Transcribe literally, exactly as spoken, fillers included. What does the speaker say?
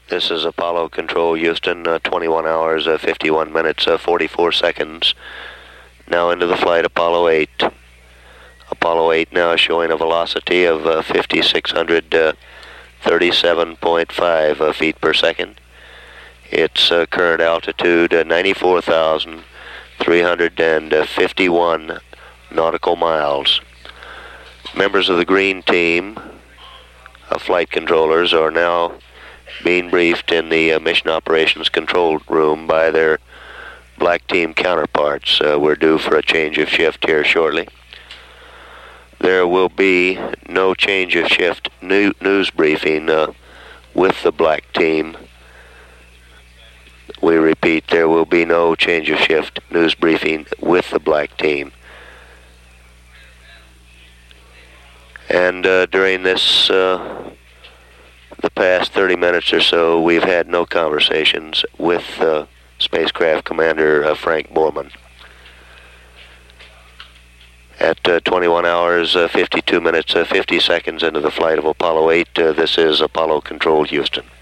This is Apollo Control Houston, uh, twenty-one hours, uh, fifty-one minutes, uh, forty-four seconds. Now into the flight, Apollo eight. Apollo eight now showing a velocity of uh, fifty-six hundred thirty-seven point five uh, feet per second. Its uh, current altitude, uh, ninety-four thousand three hundred fifty-one nautical miles. Members of the green team, uh, flight controllers, are now being briefed in the uh, mission operations control room by their black team counterparts. Uh, we're due for a change of shift here shortly. There will be no change of shift new news briefing uh, with the black team. We repeat, there will be no change of shift news briefing with the black team. And uh, during this uh, the past thirty minutes or so, we've had no conversations with uh, spacecraft commander uh, Frank Borman. At uh, twenty-one hours, uh, fifty-two minutes, uh, fifty seconds into the flight of Apollo eight, uh, this is Apollo Control Houston.